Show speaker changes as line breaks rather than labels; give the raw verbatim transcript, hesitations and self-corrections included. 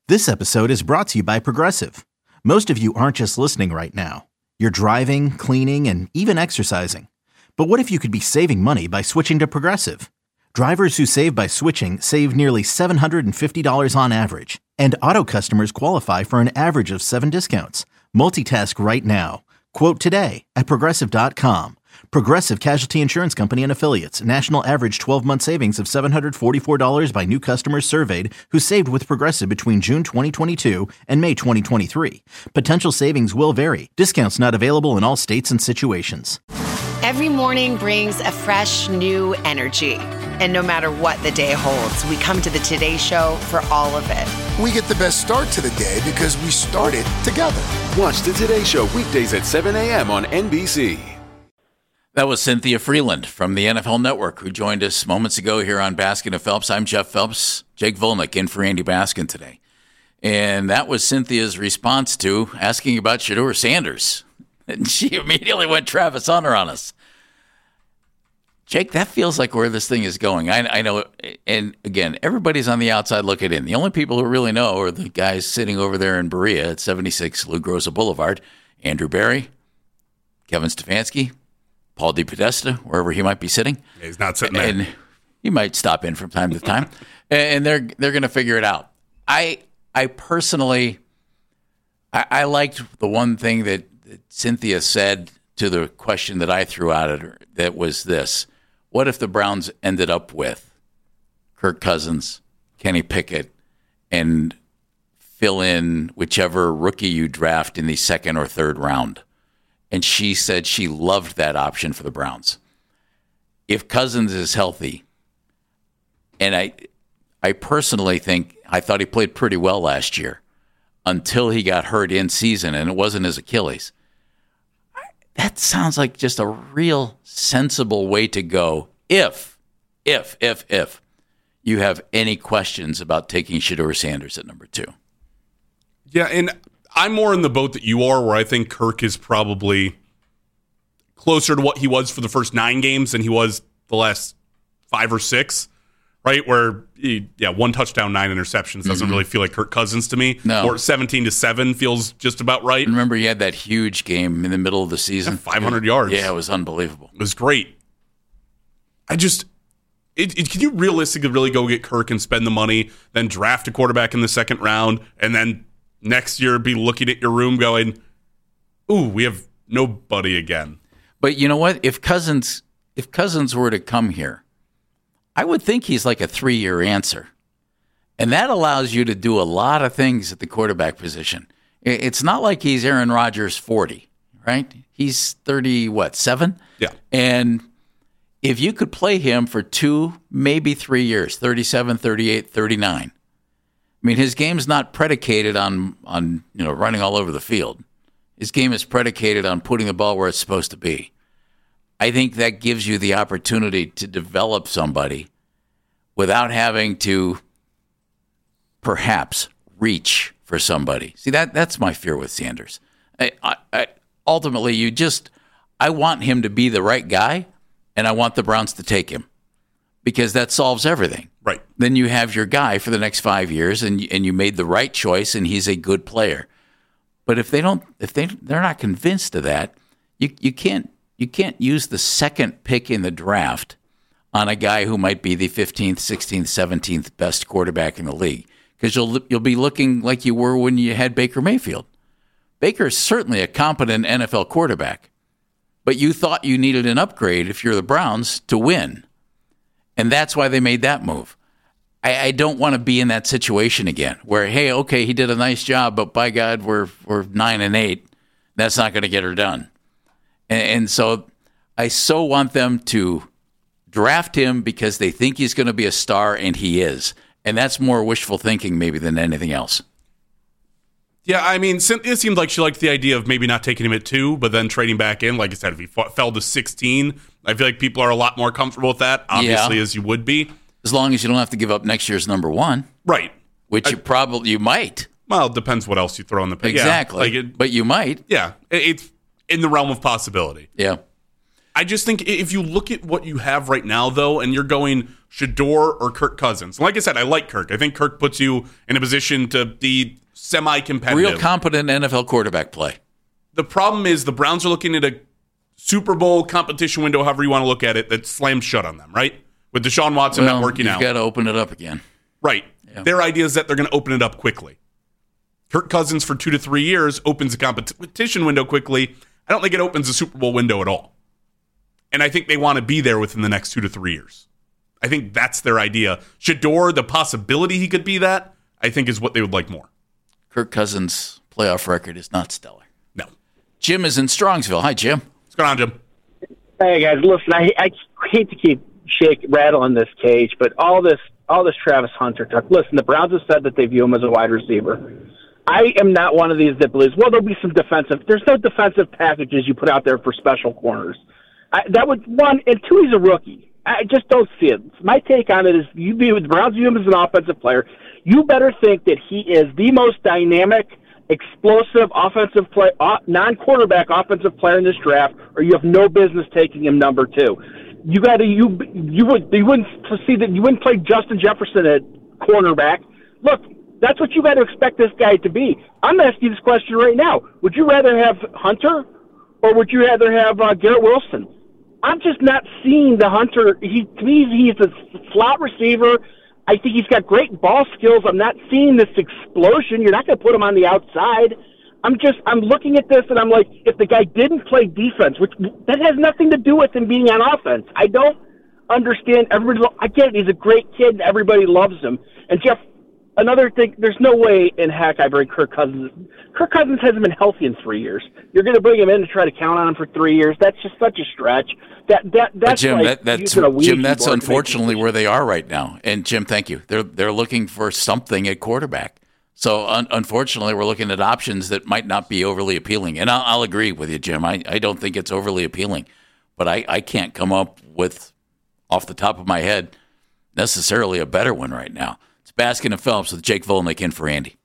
This episode is brought to you by Progressive. Most of you aren't just listening right now. You're driving, cleaning, and even exercising. But what if you could be saving money by switching to Progressive? Drivers who save by switching save nearly seven hundred fifty dollars on average. And auto customers qualify for an average of seven discounts. Multitask right now. Quote today at Progressive dot com. Progressive Casualty Insurance Company and Affiliates. National average twelve-month savings of seven hundred forty-four dollars by new customers surveyed who saved with Progressive between June twenty twenty-two and May twenty twenty-three. Potential savings will vary. Discounts not available in all states and situations.
Every morning brings a fresh, new energy. And no matter what the day holds, we come to the Today Show for all of it.
We get the best start to the day because we started together.
Watch the Today Show weekdays at seven a.m. on N B C.
That was Cynthia Freeland from the N F L Network, who joined us moments ago here on Baskin and Phelps. I'm Jeff Phelps, Jake Volnick in for Andy Baskin today. And that was Cynthia's response to asking about Shedeur Sanders. And she immediately went Travis Hunter on us. Jake, that feels like where this thing is going. I, I know, and again, everybody's on the outside looking in. The only people who really know are the guys sitting over there in Berea at seventy-six Lou Groza Boulevard. Andrew Barry, Kevin Stefanski, Paul DePodesta, wherever he might be sitting.
Yeah, he's not sitting there.
And he might stop in from time to time. And they're they're going to figure it out. I I personally, I, I liked the one thing that, that Cynthia said to the question that I threw out at her, that was this. What if the Browns ended up with Kirk Cousins, Kenny Pickett, and fill in whichever rookie you draft in the second or third round? And she said she loved that option for the Browns. If Cousins is healthy, and I I personally think, I thought he played pretty well last year until he got hurt in season, and it wasn't his Achilles. That sounds like just a real sensible way to go if, if, if, if you have any questions about taking Shedeur Sanders at number two.
Yeah, and I'm more in the boat that you are, where I think Kirk is probably closer to what he was for the first nine games than he was the last five or six, right? Where, he, yeah, one touchdown, nine interceptions doesn't mm-hmm. really feel like Kirk Cousins to me.
No.
Or seventeen to seven feels just about right.
Remember, he had that huge game in the middle of the season.
Yeah, five hundred yards.
Yeah, it was unbelievable.
It was great. I just, it, it, can you realistically really go get Kirk and spend the money, then draft a quarterback in the second round, and then next year be looking at your room going, ooh, we have nobody again?
But you know what? If Cousins, if Cousins were to come here, I would think he's like a three-year answer. And that allows you to do a lot of things at the quarterback position. It's not like he's Aaron Rodgers forty, right? He's thirty, what, seven?
Yeah.
And if you could play him for two, maybe three years, thirty-seven, thirty-eight, thirty-nine. I mean, his game's not predicated on, on you know running all over the field. His game is predicated on putting the ball where it's supposed to be. I think that gives you the opportunity to develop somebody without having to perhaps reach for somebody. See, that that's my fear with Sanders. I, I, I, ultimately, you just I want him to be the right guy, and I want the Browns to take him because that solves everything.
Right.
Then you have your guy for the next five years, and and you made the right choice, and he's a good player. But if they don't, if they they're not convinced of that, you you can't you can't use the second pick in the draft on a guy who might be the fifteenth, sixteenth, seventeenth best quarterback in the league, because you'll you'll be looking like you were when you had Baker Mayfield. Baker is certainly a competent N F L quarterback, but you thought you needed an upgrade if you're the Browns to win, and that's why they made that move. I, I don't want to be in that situation again, where hey, okay, he did a nice job, but by God, we're we're nine and eight. That's not going to get her done, and, and so I so want them to draft him because they think he's going to be a star, and he is. And that's more wishful thinking maybe than anything else.
Yeah, I mean, it seemed like she liked the idea of maybe not taking him at two, but then trading back in. Like I said, if he fell to sixteen, I feel like people are a lot more comfortable with that, obviously, yeah. as you would be.
As long as you don't have to give up next year's number one.
Right.
Which
I,
you probably, you might.
Well, it depends what else you throw in the pick.
Exactly.
Yeah, like it,
but you might.
Yeah, it, it's in the realm of possibility.
Yeah.
I just think if you look at what you have right now, though, and you're going, Shedeur or Kirk Cousins. And like I said, I like Kirk. I think Kirk puts you in a position to be semi-competitive.
Real competent N F L quarterback play.
The problem is the Browns are looking at a Super Bowl competition window, however you want to look at it, that slams shut on them, right? With Deshaun Watson
well,
not working
you've
out.
You've got to open it up again.
Right.
Yeah.
Their idea is that they're going to open it up quickly. Kirk Cousins for two to three years opens a competition window quickly. I don't think it opens a Super Bowl window at all. And I think they want to be there within the next two to three years. I think that's their idea. Shedeur, the possibility he could be that, I think is what they would like more.
Kirk Cousins' playoff record is not stellar.
No.
Jim is in Strongsville. Hi, Jim.
What's going on, Jim?
Hey, guys. Listen, I, I hate to keep shake rattling this cage, but all this all this Travis Hunter talk. Listen, the Browns have said that they view him as a wide receiver. I am not one of these that believes, well, there'll be some defensive. There's no defensive packages you put out there for special corners. I, that would, one, and two, he's a rookie. I just don't see it. My take on it is you view the Browns view him as an offensive player. You better think that he is the most dynamic, explosive offensive play, uh, non-quarterback offensive player in this draft, or you have no business taking him number two. You got to you you would you wouldn't see that you wouldn't play Justin Jefferson at cornerback. Look, that's what you got to expect this guy to be. I'm asking you this question right now: would you rather have Hunter, or would you rather have uh, Garrett Wilson? I'm just not seeing the Hunter. He to me, he's a slot receiver. I think he's got great ball skills. I'm not seeing this explosion. You're not going to put him on the outside. I'm just, I'm looking at this and I'm like, if the guy didn't play defense, which that has nothing to do with him being on offense. I don't understand. Everybody, I get it. He's a great kid and everybody loves him. And Jeff, another thing, there's no way in heck I bring Kirk Cousins. Kirk Cousins hasn't been healthy in three years. You're going to bring him in to try to count on him for three years. That's just such a stretch. That that that's
but Jim,
like
that, that's Jim. That's unfortunately where they are right now. And Jim, thank you. They're they're looking for something at quarterback. So un- unfortunately, we're looking at options that might not be overly appealing. And I'll, I'll agree with you, Jim. I, I don't think it's overly appealing, but I, I can't come up with off the top of my head necessarily a better one right now. It's Baskin and Phelps with Jake Volnick in for Andy.